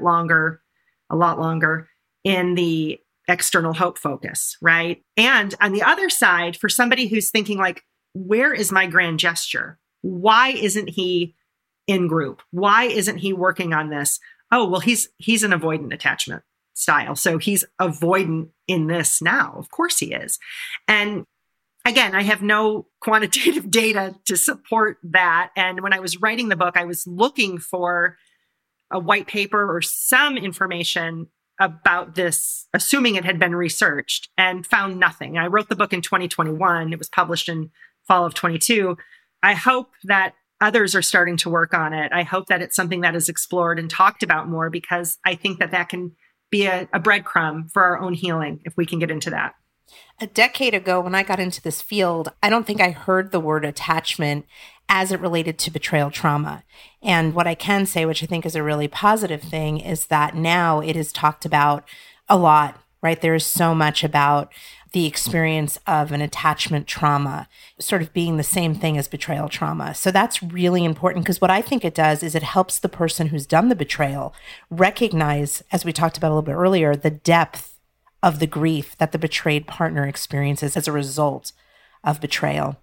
longer in the external hope focus, right? And on the other side, for somebody who's thinking like, where is my grand gesture? Why isn't he in group? Why isn't he working on this? He's an avoidant attachment style. So he's avoidant in this now. Of course he is. And again, I have no quantitative data to support that. And when I was writing the book, I was looking for a white paper or some information about this, assuming it had been researched, and found nothing. I wrote the book in 2021. It was published in fall of 22. I hope that others are starting to work on it. I hope that it's something that is explored and talked about more, because I think that can be a breadcrumb for our own healing if we can get into that. A decade ago, when I got into this field, I don't think I heard the word attachment as it related to betrayal trauma. And what I can say, which I think is a really positive thing, is that now it is talked about a lot, right? There is so much about the experience of an attachment trauma sort of being the same thing as betrayal trauma. So that's really important, because what I think it does is it helps the person who's done the betrayal recognize, as we talked about a little bit earlier, the depth of the grief that the betrayed partner experiences as a result of betrayal.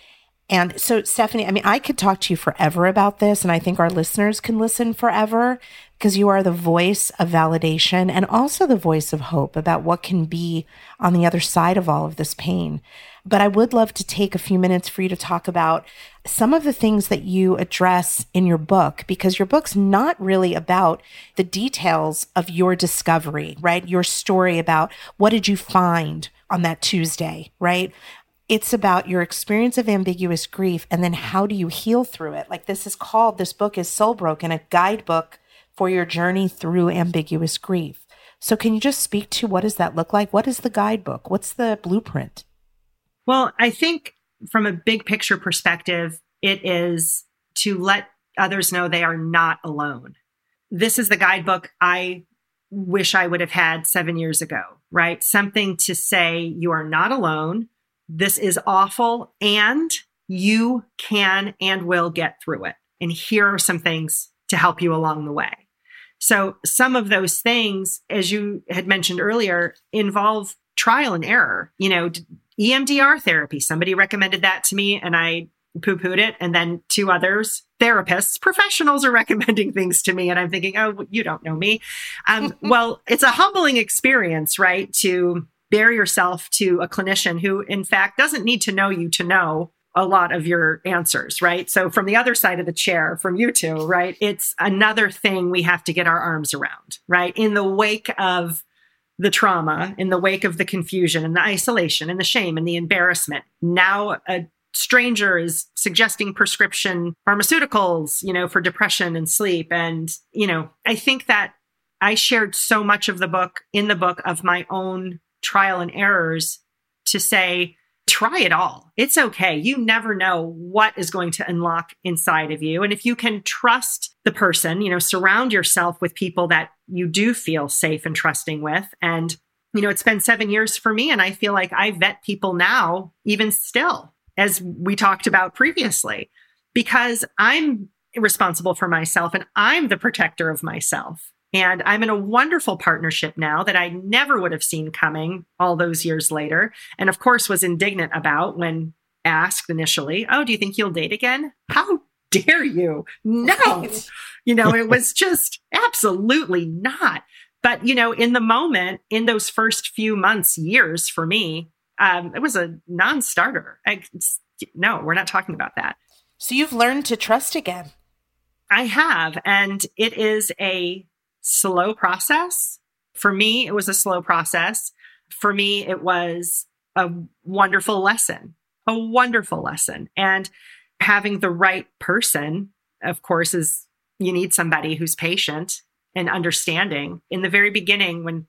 And so, Stephanie, I could talk to you forever about this, and I think our listeners can listen forever, because you are the voice of validation and also the voice of hope about what can be on the other side of all of this pain. But I would love to take a few minutes for you to talk about some of the things that you address in your book, because your book's not really about the details of your discovery, right? Your story about what did you find on that Tuesday, right? It's about your experience of ambiguous grief, and then how do you heal through it? Like this book is Soul Broken, a guidebook for your journey through ambiguous grief. So can you just speak to what does that look like? What is the guidebook? What's the blueprint? Well, I think from a big picture perspective, it is to let others know they are not alone. This is the guidebook I wish I would have had 7 years ago, right? Something to say, you are not alone. This is awful, and you can and will get through it. And here are some things to help you along the way. So some of those things, as you had mentioned earlier, involve trial and error. EMDR therapy, somebody recommended that to me and I poo-pooed it. And then 2 others, therapists, professionals are recommending things to me. And I'm thinking, oh, you don't know me. Well, it's a humbling experience, right? To bare yourself to a clinician who, in fact, doesn't need to know you to know a lot of your answers, right? So from the other side of the chair, from you two, right? It's another thing we have to get our arms around, right? In the wake of the trauma, in the wake of the confusion and the isolation and the shame and the embarrassment. Now a stranger is suggesting prescription pharmaceuticals, for depression and sleep. And, I think that I shared so much of the book of my own trial and errors to say, try it all. It's okay. You never know what is going to unlock inside of you. And if you can trust the person, surround yourself with people that you do feel safe and trusting with. And, it's been 7 years for me. And I feel like I vet people now, even still, as we talked about previously, because I'm responsible for myself and I'm the protector of myself. And I'm in a wonderful partnership now that I never would have seen coming all those years later. And of course, was indignant about when asked initially, oh, do you think you'll date again? How dare you? No, it was just absolutely not. But, in the moment, in those first few months, years for me, it was a non-starter. No, we're not talking about that. So you've learned to trust again. I have. And it is a slow process. For me, it was a slow process. For me, it was a wonderful lesson. And having the right person, of course, is you need somebody who's patient and understanding. In the very beginning, when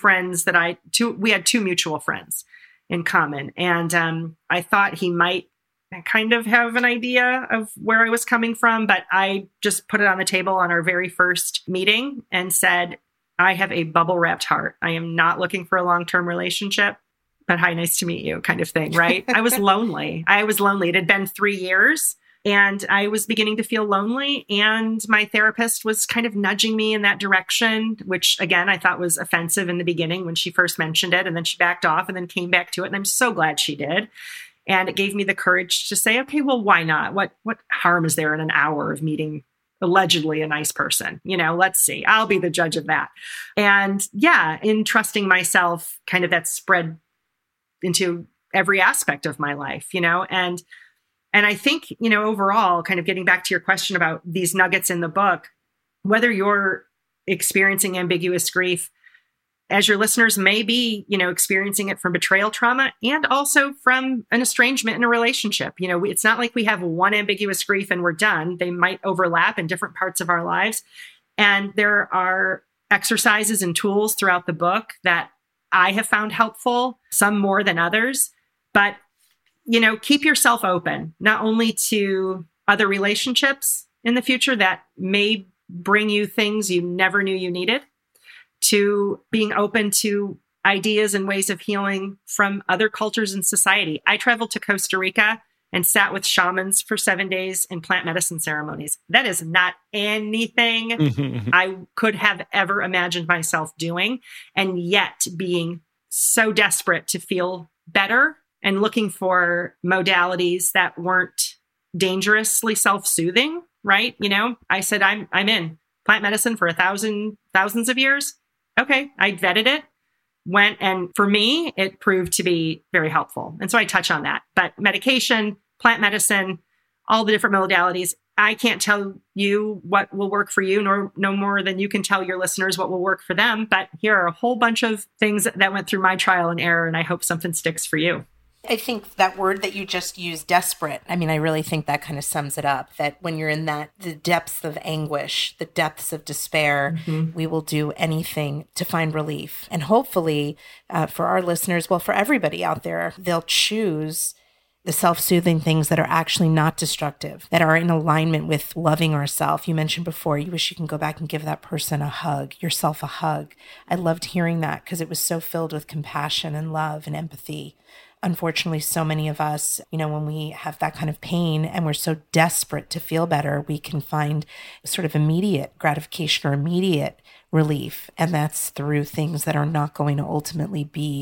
we had 2 mutual friends in common. And I thought he might kind of have an idea of where I was coming from, but I just put it on the table on our very first meeting and said, I have a bubble wrapped heart. I am not looking for a long-term relationship, but hi, nice to meet you kind of thing, right? I was lonely. It had been 3 years and I was beginning to feel lonely. And my therapist was kind of nudging me in that direction, which again, I thought was offensive in the beginning when she first mentioned it. And then she backed off and then came back to it. And I'm so glad she did. And it gave me the courage to say, okay, well, why not? What harm is there in an hour of meeting allegedly a nice person? Let's see. I'll be the judge of that. And yeah, in trusting myself, kind of that spread into every aspect of my life, and I think, overall, kind of getting back to your question about these nuggets in the book, whether you're experiencing ambiguous grief, as your listeners may be, experiencing it from betrayal trauma and also from an estrangement in a relationship. It's not like we have one ambiguous grief and we're done. They might overlap in different parts of our lives. And there are exercises and tools throughout the book that I have found helpful, some more than others. But, keep yourself open, not only to other relationships in the future that may bring you things you never knew you needed, to being open to ideas and ways of healing from other cultures and society. I traveled to Costa Rica and sat with shamans for 7 days in plant medicine ceremonies. That is not anything I could have ever imagined myself doing. And yet being so desperate to feel better and looking for modalities that weren't dangerously self-soothing, right? I said, I'm in plant medicine for thousands of years. Okay, I vetted it, went, and for me, it proved to be very helpful. And so I touch on that. But medication, plant medicine, all the different modalities, I can't tell you what will work for you, nor no more than you can tell your listeners what will work for them. But here are a whole bunch of things that went through my trial and error, and I hope something sticks for you. I think that word that you just used, desperate, I really think that kind of sums it up, that when you're in the depths of anguish, the depths of despair, we will do anything to find relief. And hopefully for our listeners, well, for everybody out there, they'll choose the self-soothing things that are actually not destructive, that are in alignment with loving ourselves. You mentioned before, you wish you can go back and give that person a hug, yourself a hug. I loved hearing that because it was so filled with compassion and love and empathy. Unfortunately, so many of us, when we have that kind of pain and we're so desperate to feel better, we can find sort of immediate gratification or immediate relief. And that's through things that are not going to ultimately be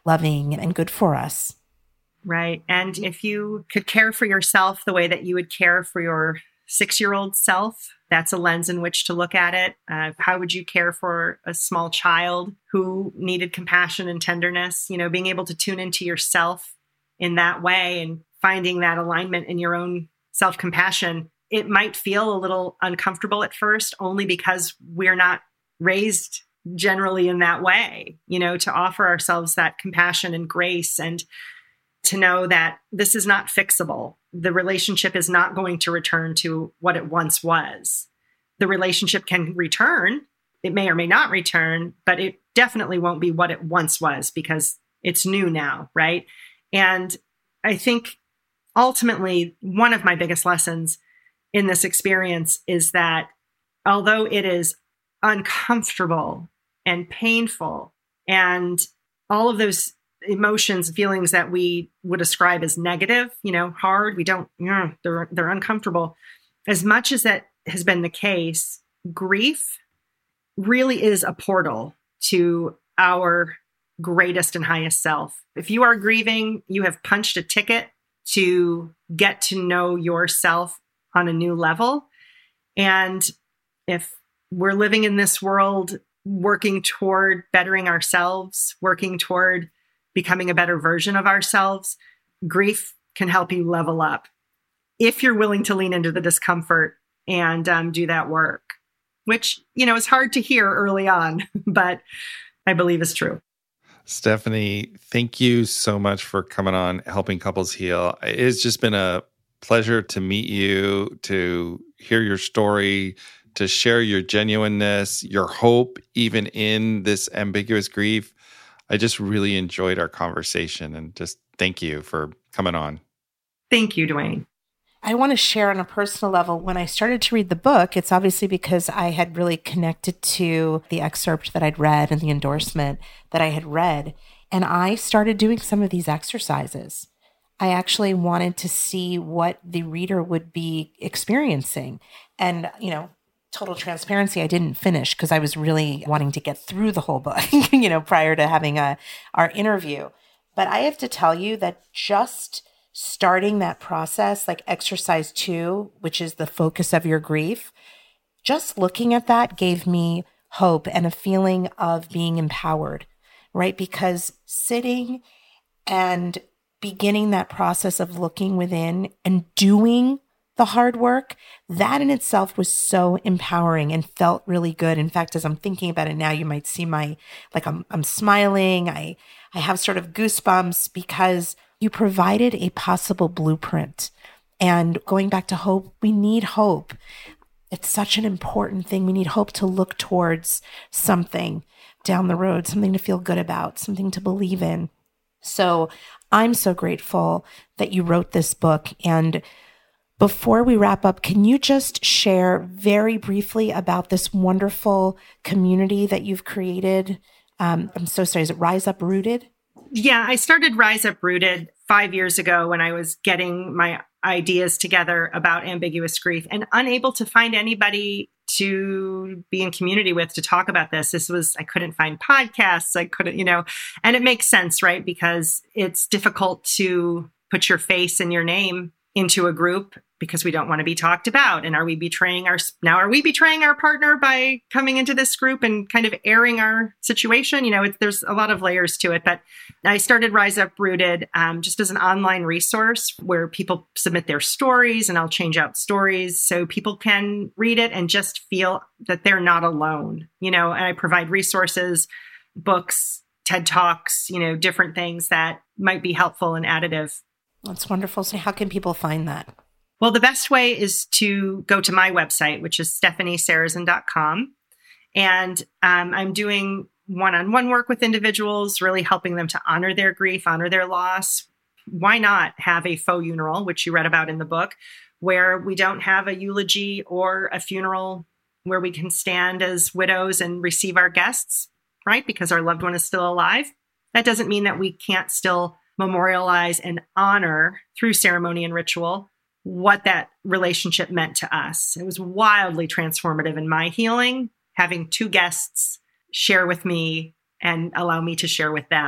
loving and good for us. Right. And if you could care for yourself the way that you would care for your 6-year-old self, that's a lens in which to look at it. How would you care for a small child who needed compassion and tenderness? Being able to tune into yourself in that way and finding that alignment in your own self-compassion. It might feel a little uncomfortable at first, only because we're not raised generally in that way, to offer ourselves that compassion and grace, and to know that this is not fixable. The relationship is not going to return to what it once was. The relationship can return. It may or may not return, but it definitely won't be what it once was because it's new now, right? And I think ultimately, one of my biggest lessons in this experience is that although it is uncomfortable and painful and all of those emotions, feelings that we would ascribe as negative, hard, they're uncomfortable. As much as that has been the case, grief really is a portal to our greatest and highest self. If you are grieving, you have punched a ticket to get to know yourself on a new level. And if we're living in this world, working toward bettering ourselves, working toward becoming a better version of ourselves, grief can help you level up if you're willing to lean into the discomfort and do that work, which, is hard to hear early on, but I believe is true. Stephanie, thank you so much for coming on Helping Couples Heal. It's just been a pleasure to meet you, to hear your story, to share your genuineness, your hope, even in this ambiguous grief. I just really enjoyed our conversation, and just thank you for coming on. Thank you, Dwayne. I want to share on a personal level, when I started to read the book, it's obviously because I had really connected to the excerpt that I'd read and the endorsement that I had read. And I started doing some of these exercises. I actually wanted to see what the reader would be experiencing. And, total transparency, I didn't finish because I was really wanting to get through the whole book, prior to having our interview. But I have to tell you that just starting that process, like exercise 2, which is the focus of your grief, just looking at that gave me hope and a feeling of being empowered, right? Because sitting and beginning that process of looking within and doing the hard work, that in itself was so empowering and felt really good. In fact, as I'm thinking about it now, you might see I'm smiling. I have sort of goosebumps because you provided a possible blueprint. And going back to hope, we need hope. It's such an important thing. We need hope to look towards something down the road, something to feel good about, something to believe in. So I'm so grateful that you wrote this book. And before we wrap up, can you just share very briefly about this wonderful community that you've created? I'm so sorry. Is it Rise Up Rooted? Yeah, I started Rise Up Rooted 5 years ago when I was getting my ideas together about ambiguous grief and unable to find anybody to be in community with to talk about this. I couldn't find podcasts. I couldn't, and it makes sense, right? Because it's difficult to put your face and your name into a group because we don't want to be talked about. And are we betraying our partner by coming into this group and kind of airing our situation? There's a lot of layers to it, but I started Rise Up Rooted just as an online resource where people submit their stories and I'll change out stories so people can read it and just feel that they're not alone, and I provide resources, books, TED Talks, different things that might be helpful and additive. That's wonderful. So how can people find that? Well, the best way is to go to my website, which is stephaniesarazen.com. And I'm doing one-on-one work with individuals, really helping them to honor their grief, honor their loss. Why not have a faux funeral, which you read about in the book, where we don't have a eulogy or a funeral where we can stand as widows and receive our guests, right? Because our loved one is still alive. That doesn't mean that we can't still memorialize and honor through ceremony and ritual what that relationship meant to us. It was wildly transformative in my healing, having 2 guests share with me and allow me to share with them.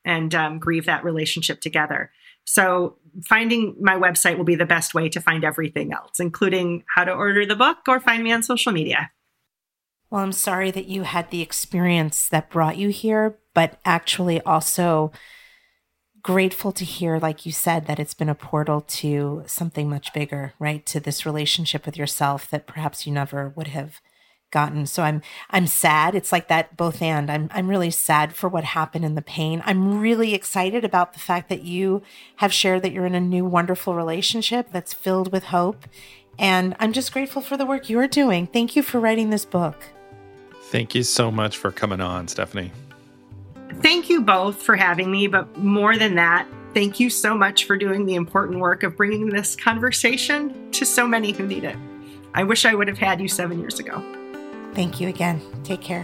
and grieve that relationship together. So finding my website will be the best way to find everything else, including how to order the book or find me on social media. Well, I'm sorry that you had the experience that brought you here, but actually also grateful to hear, like you said, that it's been a portal to something much bigger, right? To this relationship with yourself that perhaps you never would have gotten. So I'm sad. It's like that both and. I'm really sad for what happened in the pain. I'm really excited about the fact that you have shared that you're in a new wonderful relationship that's filled with hope. And I'm just grateful for the work you're doing. Thank you for writing this book. Thank you so much for coming on, Stephanie. Thank you both for having me, but more than that, thank you so much for doing the important work of bringing this conversation to so many who need it. I wish I would have had you 7 years ago. Thank you again. Take care.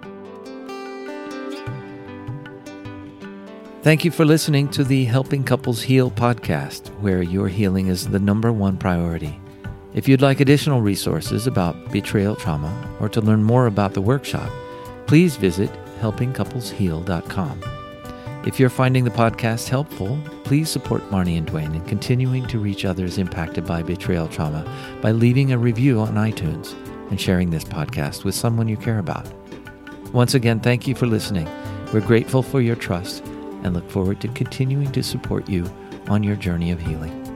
Thank you for listening to the Helping Couples Heal podcast, where your healing is the number one priority. If you'd like additional resources about betrayal trauma or to learn more about the workshop, please visit helpingcouplesheal.com. If you're finding the podcast helpful, please support Marnie and Dwayne in continuing to reach others impacted by betrayal trauma by leaving a review on iTunes and sharing this podcast with someone you care about. Once again, thank you for listening. We're grateful for your trust and look forward to continuing to support you on your journey of healing.